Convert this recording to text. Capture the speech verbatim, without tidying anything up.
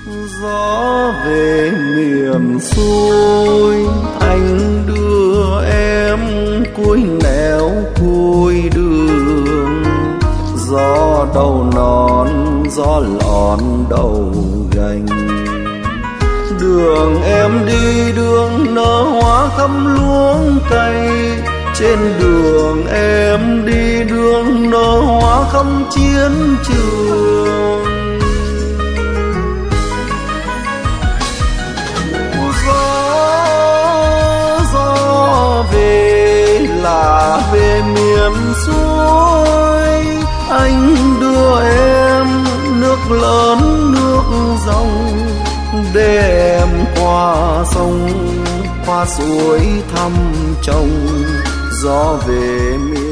Gió về miền xuôi, anh đưa em cuối nẻo cuối đường. Gió đầu non, gió lọn đầu gành. Đường em đi đường nở hoa khắp luống cây. Trên đường em đi đường nở hoa khắp chiến trường. Là về miền xuôi, anh đưa em nước lớn nước dòng, để em qua sông qua suối thăm chồng. Gió về miền